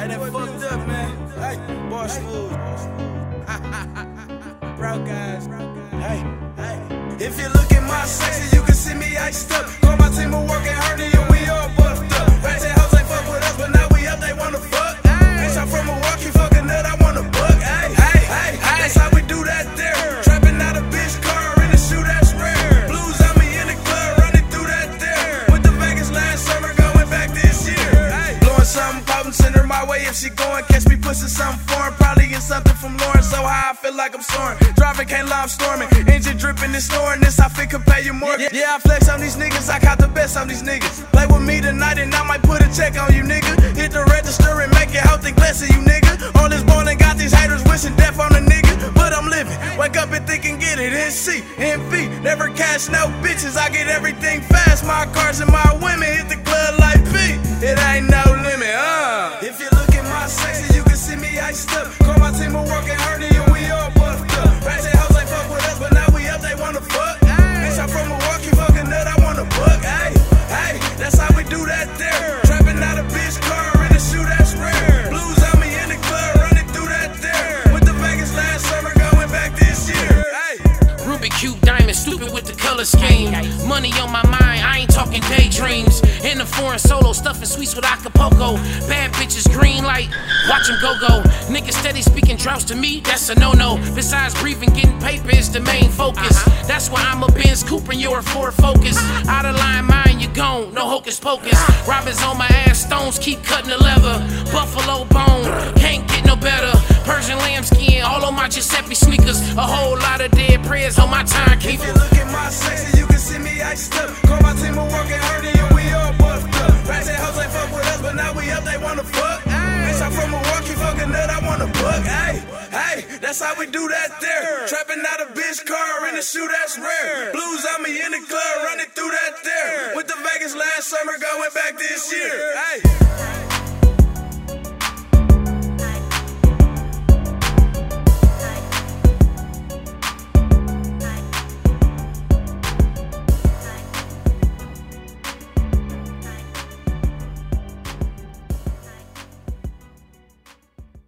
Hey, that fucked up, man. Hey, boy, smooth. Bro, guys. Hey. If you look at my section, you can see me iced up. Call my team of working hard and we all buffed up. Ratchet house ain't fuck with us, but now we up, they wanna fuck. Bitch, I'm from Milwaukee, fucking nut, I wanna buck. Hey, that's how we do that there. Trapping out a bitch car in the shoe, that's rare. Blues on me in the club, running through that there. With the Vegas last summer, going back this year. Blowing something potent, send her my way if she going. Catch me pushing something foreign, probably get something from Lauren. So high, I feel like I'm soaring. Driving, can't lie, I'm storming. Engine dripping and snoring, this I think could pay you more. Yeah, I flex on these niggas, I got the best on these niggas. Play with me tonight and I might put a check on you, nigga. Hit the register and make it healthy, blessing you, nigga. All this ballin' got these haters wishing death on a nigga. But I'm living, wake up and think and get it. NC, NP, never cash no bitches. I get everything fast, my cars and my women. Hit the club like P, it ain't no limit, If you look at my section, you can see me iced up. Call my team of working hard and we all buffed up. Ratchet house ain't fuck with us, but now we up, they wanna fuck. Bitch, I'm from Milwaukee, fucking nut, I wanna buck. Hey, that's how we do that there. Trapping out a bitch car in the shoe, that's rare. Blues on me in the club, running through that there. With the Vegas last summer, going back this year. Rubik Cube diamond, stupid with the color scheme. Money on my mind, I ain't talking daydreams. In the foreign solo, stuffing sweets with Acapulco. Bad bitches green light, watch them go-go. Niggas steady speaking droughts to me, that's a no-no. Besides breathing, getting paper is the main focus. That's why I'm a Benz Cooper and you're a Ford Focus. Out of line mind, you gone, no hocus pocus. Robbers on my ass, stones keep cutting the leather. Buffalo bone, can't get no better. Persian lambskin, all on my Giuseppe sneakers. A whole lot of dead prayers on my timekeeper. If you look at my section, you can see me iced up. Call my team of working hard and we all buffed up. Ratchet house ain't fuck with us, but now we up, they wanna fuck. Bitch, I'm from Milwaukee, fucking nut, I wanna buck. Hey, that's how we do that there. Trapping out a bitch car in the shoe, that's rare. Blues on me in the club, running through that there. With the Vegas last summer, going back this year.